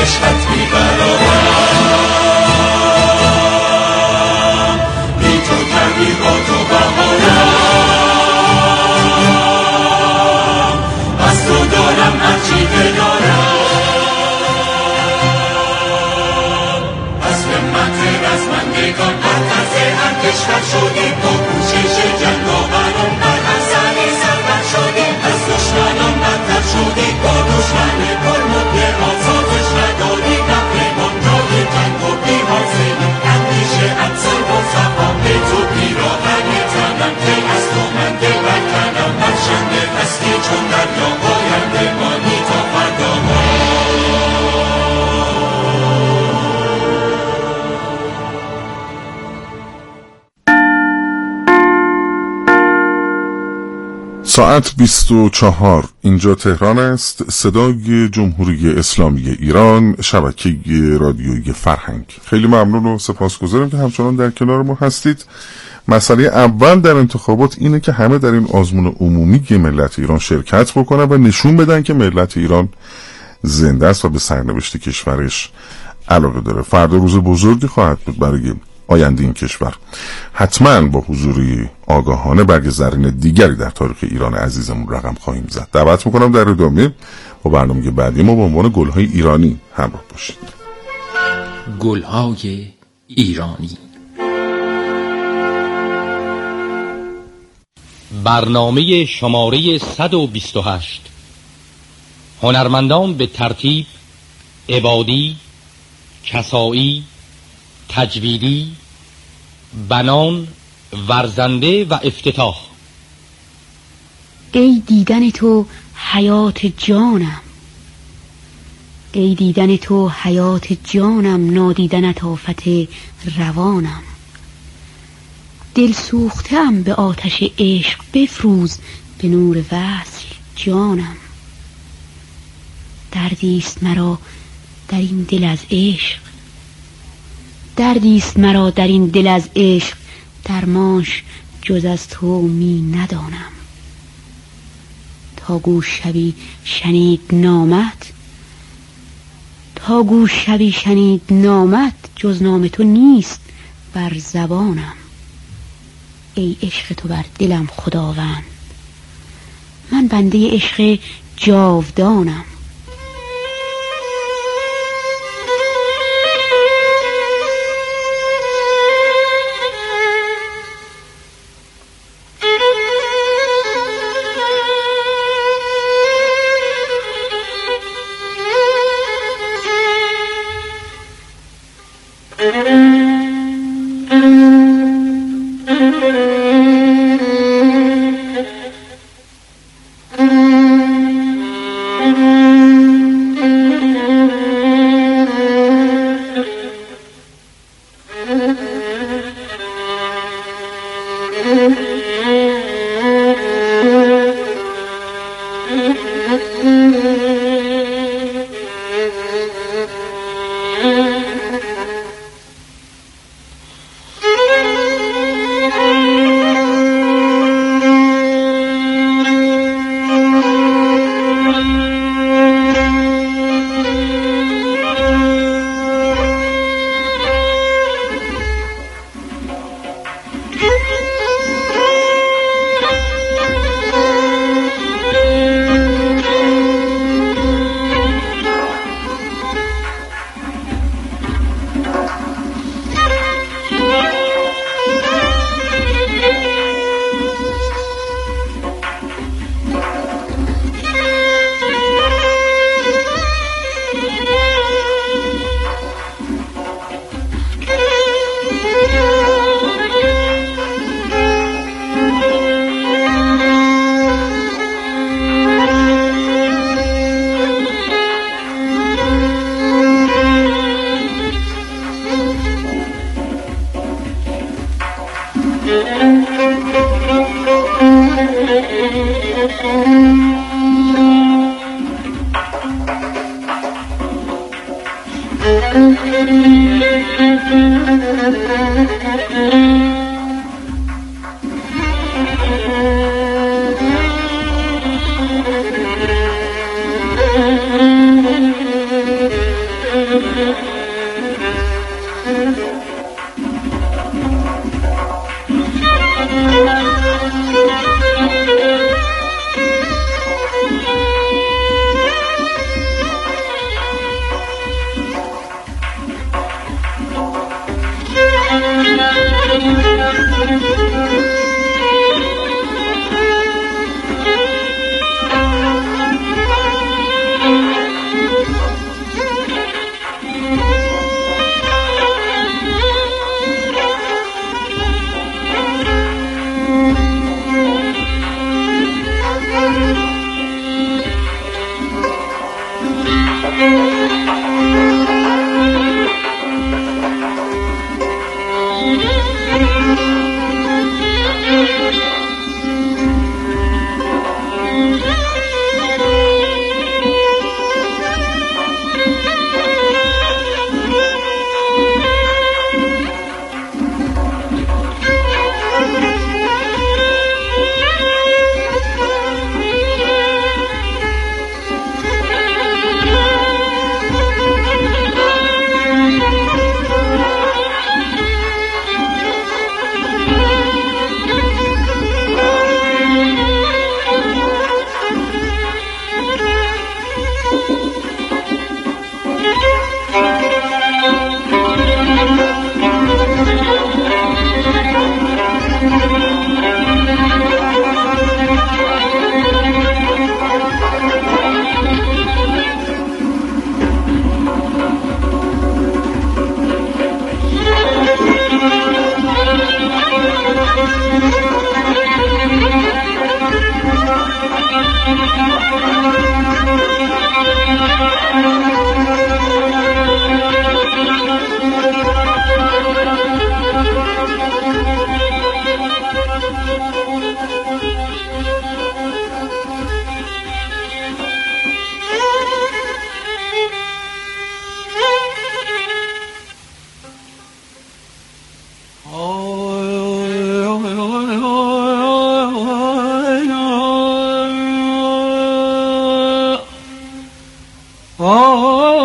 عشقت بیقرارم، بی تو تغییرات و بهارم، از تو دارم هرچی بدارم، از همت رزمندگان بر طرز هر کشور شدیم، با کوشش جنگاوران بر هر سری سرور شدیم، از دشمنان بدتر شدیم، با دشمن پرمد آزادش ندادیم، رفیقان جای جنگ و بی‌حاضریم، اندیشه افسر و صفا به تو پیراهن تنم، که از تو من دل برکنم، بخشنده هستی چون دریا، آینده مانی تا فردا. ساعت 24 اینجا تهران است. صدای جمهوری اسلامی ایران، شبکه رادیویی فرهنگ. خیلی ممنون و سپاسگزارم که همچنان در کنار ما هستید. مسئله اول در انتخابات اینه که همه در این آزمون عمومی ملت ایران شرکت بکنن و نشون بدن که ملت ایران زنده است و به سرنوشت کشورش علاقه داره. فردا روز بزرگی خواهد بود برای آینده این کشور. حتما با حضوری آگاهانه برگ زرین دیگری در تاریخ ایران عزیزمون رقم خواهیم زد. دعوت میکنم در ادامه با برنامه بعدی ما با عنوان گل‌های ایرانی همراه باشید. گل‌های ایرانی، برنامه شماره 128. هنرمندان به ترتیب: عبادی، کسایی، تجویدی، بنان، ورزنده و افتتاح. ای دیدن تو حیات جانم، ای دیدن تو حیات جانم، نادیدنت آفت روانم. دل سوختم به آتش عشق، بفروز به نور وصل جانم. دردیست مرا در این دل از عشق، دردیست مرا در این دل از عشق، درمانش جز از تو می ندانم. تا گوش شبی شنید نامت، تا گوش شبی شنید نامت، جز نام تو نیست بر زبانم. ای عشق تو بر دلم خداوند، من بنده عشق جاودانم.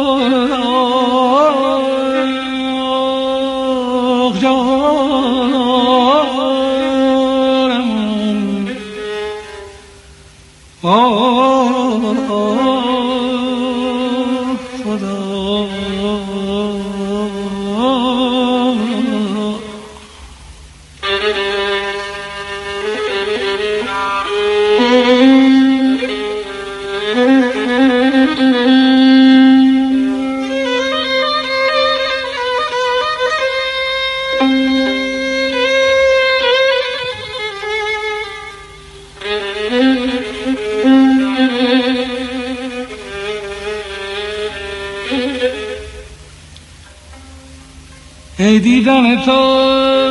ای دیدن تو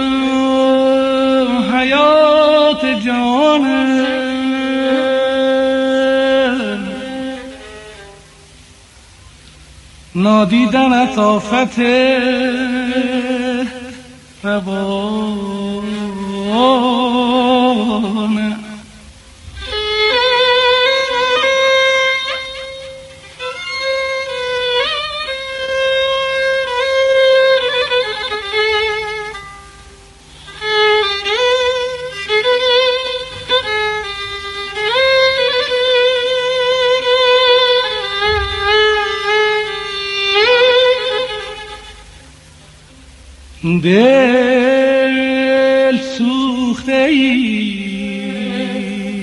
حیات جانم، نادیدنت آفت روانه. دل سوخته ای،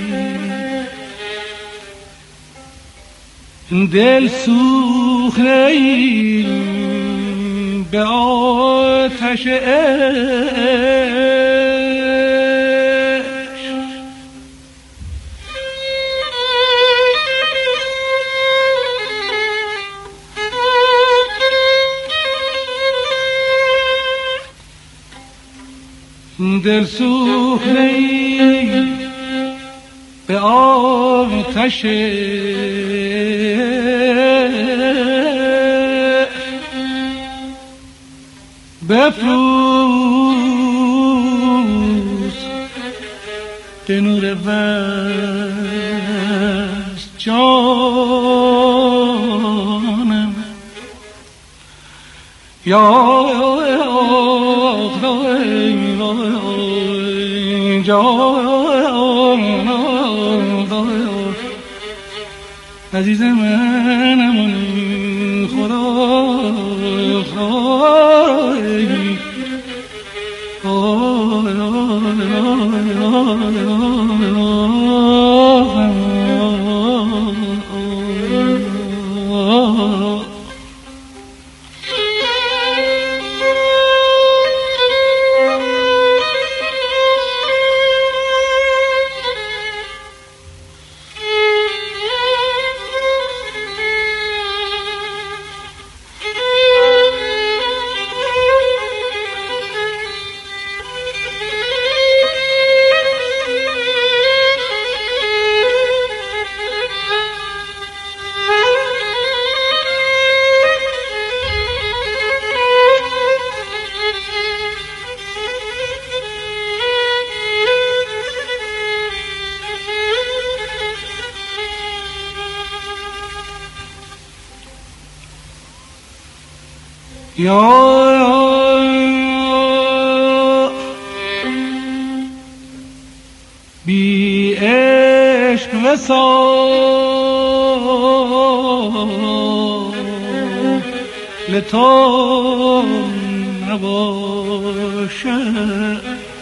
دل سوخته ای به آتش عشق، دل سوخته ای به آتش بفروز به نور وصل جانم. یا عزیز منم خدا بی عشق وصال تو نباشد،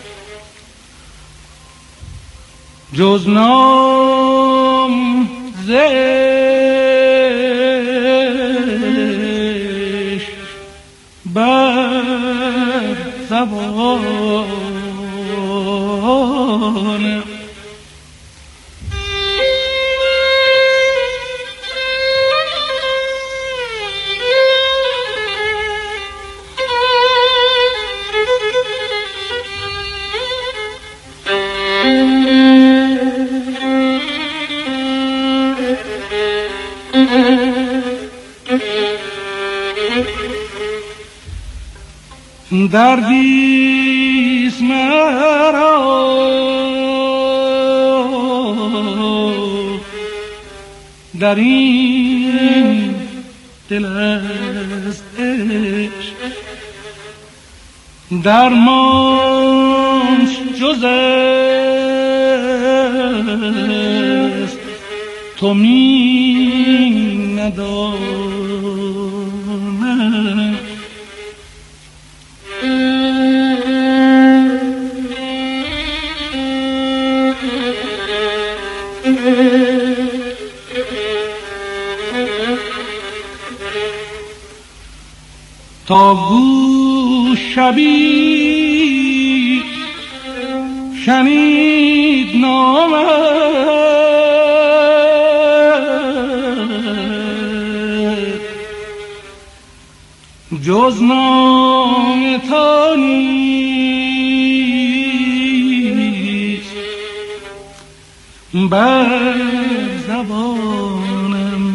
جز نام زشت بر زبان. دردیست مرا در این دل است عشق، درمانش جز است تو می ندانم. تا گوش شبی شنید نامت، جز نام تو نیست بر زبانم.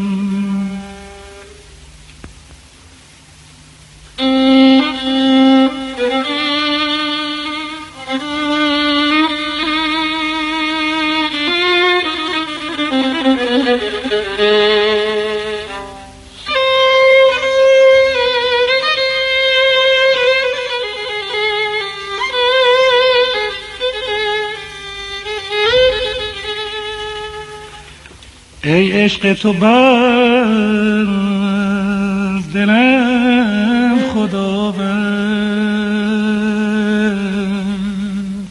ای عشق تو بر دلم خداوند،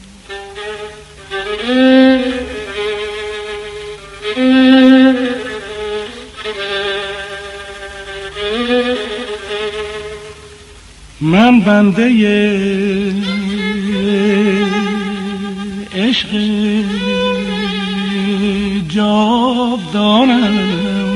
من بنده عشق جاودانم.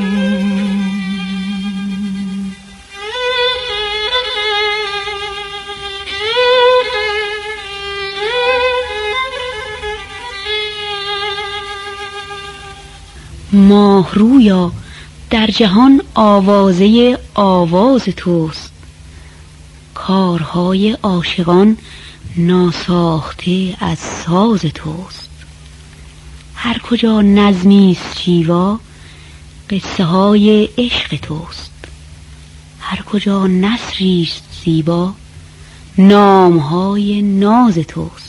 ماه رویا در جهان آوازه آواز توست، کارهای عاشقان ناساخته از ساز توست. هر کجا نظمیست شیوا قصه های عشق توست، هر کجا نثریست زیبا نامهای ناز توست.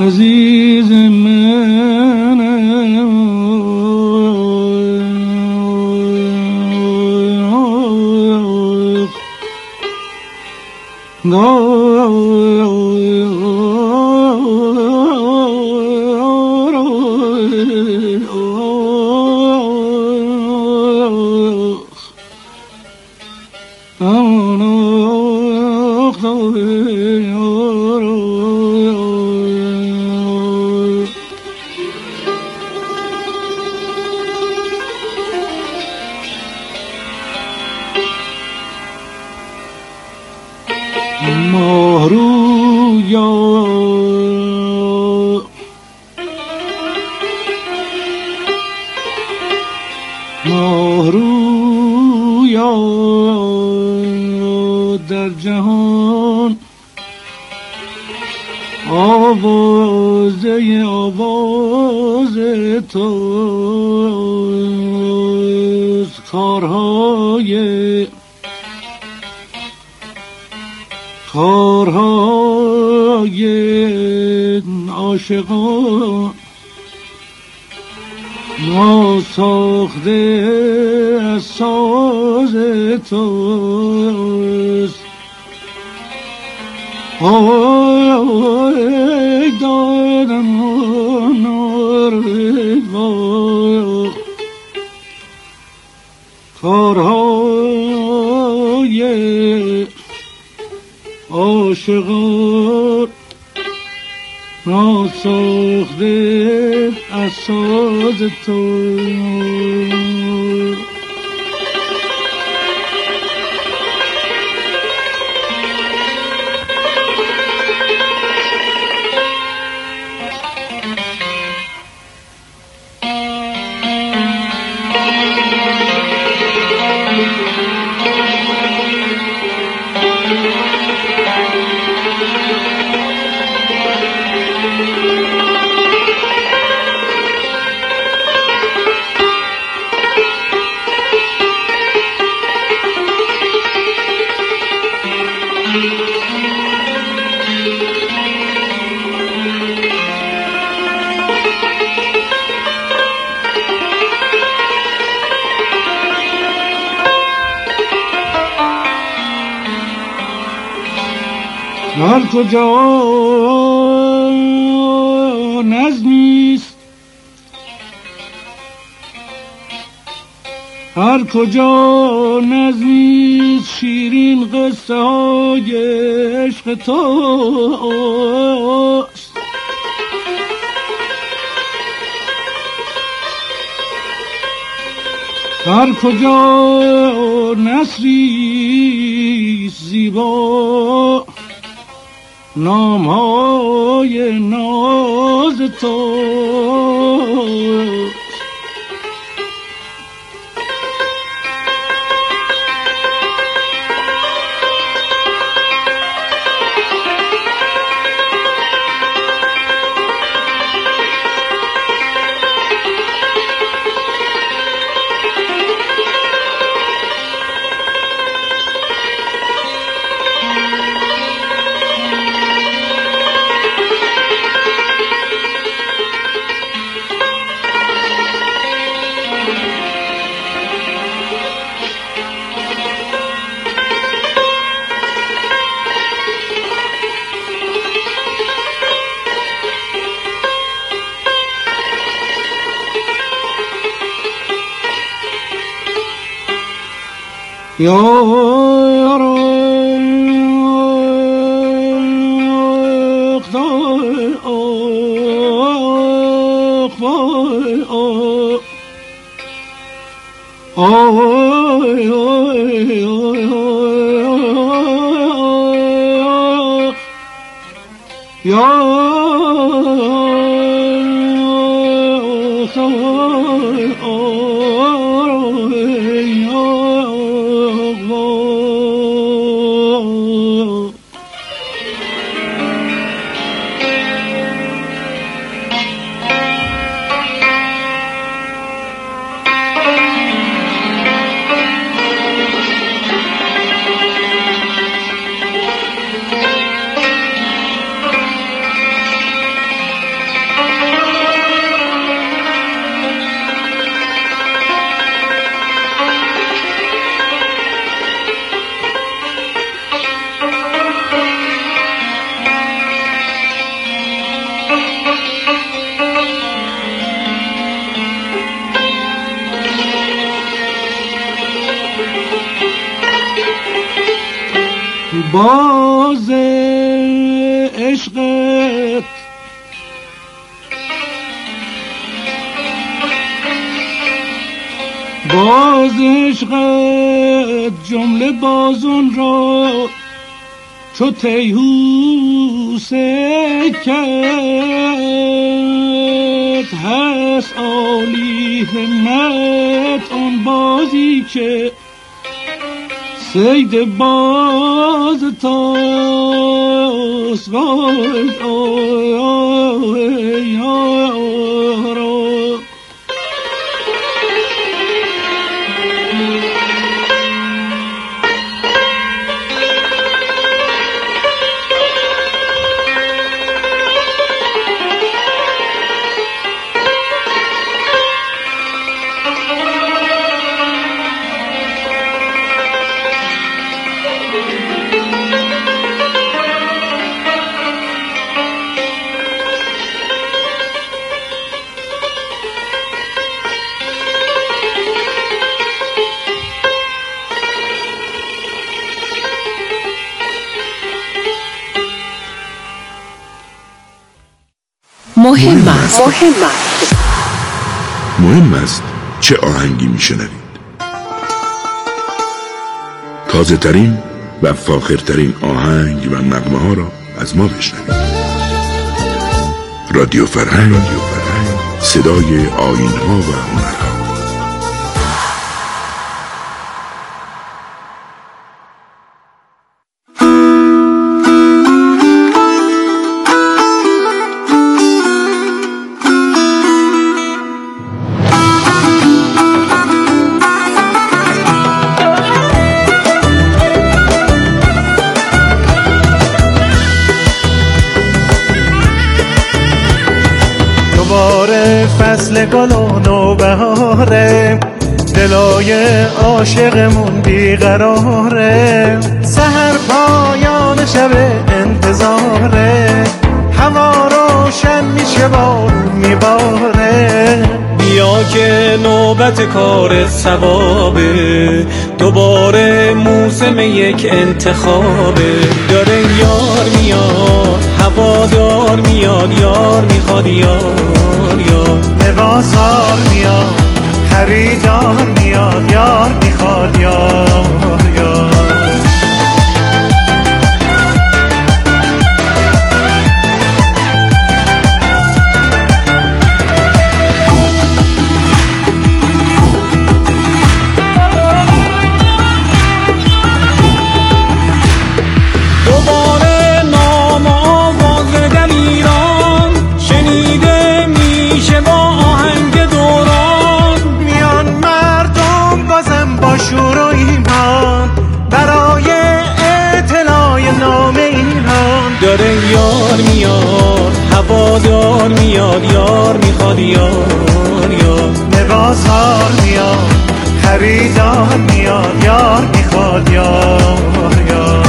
عزیز ماهرویا در جهان آوازه آواز توست. کارهای عاشقان ما ساخته از ساز توست. ای دادم ناروا کارهای عاشقان ما ساخته از ساز تو. هر کجا نظمیست، هر کجا نظمیست شیرین قصه های عشق توست. هر کجا نثری زیبا نامهای ناز توست. باز عشقت باز عشقت جمله بازون را چو تیهوس کرد هست عالی همت آن بازی که سید باز تاست مهم است چه آهنگی میشنوید. تازه ترین و فاخرترین آهنگ و نغمه ها را از ما بشنوید. رادیو فرهنگ، صدای آیین ها و هنرها. فصل گل و نوبهاره، دلای عاشقمون بیقراره، سحر پایان شب انتظاره، هوا روشن میشه بارون میباره. بیا که نوبت کار ثوابه، دوباره موسم یک انتخابه. داره یار میاد، هوادار میاد، یار میخواد یار یار. نوازار میاد، خریدار میاد، یار میخواد یار یار. شور و ایمان برای اطلاع نام ایران. داره یار میاد، هوادار میاد، یار میخواد یار یار. نوازار میاد، خریدار میاد، یار میخواد یار یار.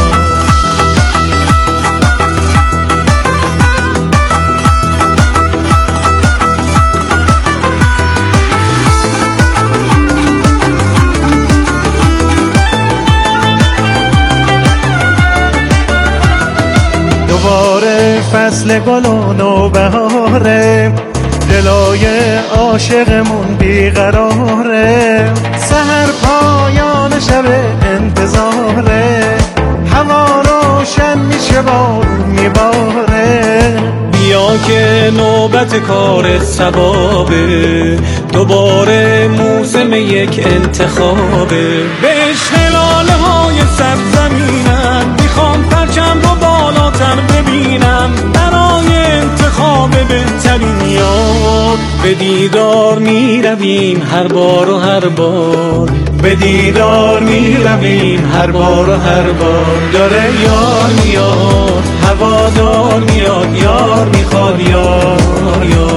دوباره فصل گل و نوبهاره، دلای عاشقمون بیقراره، سحر پایان شب انتظاره، هوا روشن میشه بارون میباره. بیا که نوبت کار ثوابه، دوباره موسم یک انتخابه. به اشتلاله های سرزمینم میخوام پرچم رو بالاتر ببینم، برای انتخاب بهترین یار. به دیدار میرویم هر بار و هر بار، به دیدار میرویم هر بار و هر بار. داره یار میاد، هوادار میاد، یار میخواد یار یار.